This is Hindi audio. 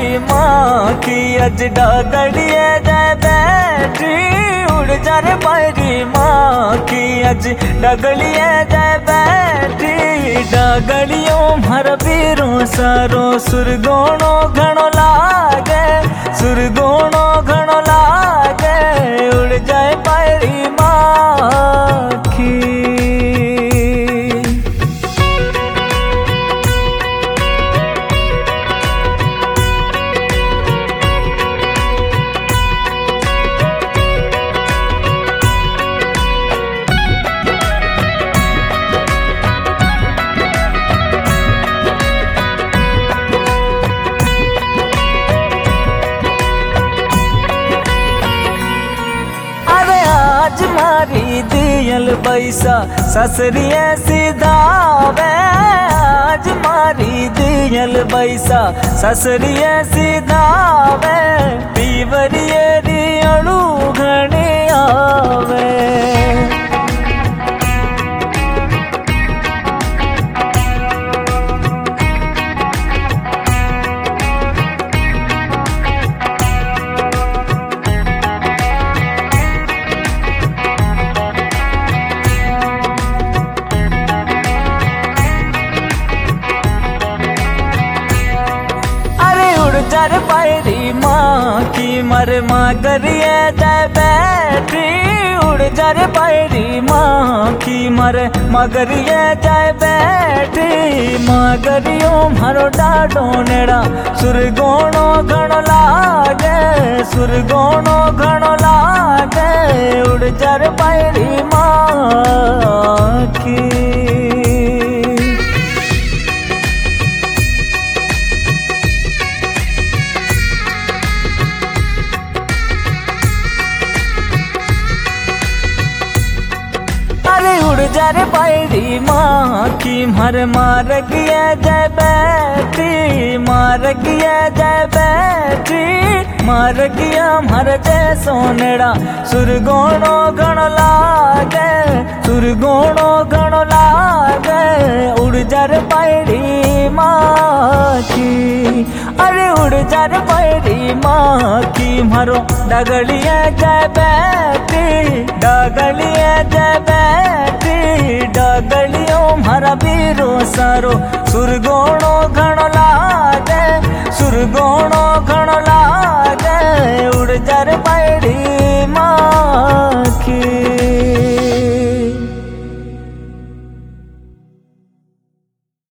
माँ की अज डगड़िए जाए बैठी उड़ जा रे पैरी माँ की अज डगड़िए जाए बैठी डगड़ियों भर बीरों सारो सुरगोणो घणो लागे सुरगोणो घणो लागे उड़ जाए पैरी माँ की। आज मारी दियल पैसा ससरिए सीधावे आज मारी दियल पैसा ससरिए सीधावे पीवरिए रियणु घणी आवे। जर पैरी माँ की मर माँ गरिए जाए बैठी उड़ जर पैरी माँ की मर माँ गरिए जाए बैठी माँ गरियो मारो डाडो नेड़ा सुरगोणो घणो लागे सुरगोणो घणो लागे उड़ जर पैरी माँ की। उड़ जा रे पैरी माँ की मर मार गया जाए बैठी मार गया जाए बैठी मार गया मर जय सोनेड़ा सुरगोणो घणो लागे सुरगोणो घणो लागे उड़ जा रे पैरी माँ की। अरे उड़ जा रे पैरी माँ की मरो डगड़िए जाए बैठी डगड़िए जाए बैठी डगड़ियों मारा बीरो सारो सुरगोणो घणो लागे सुरगोणो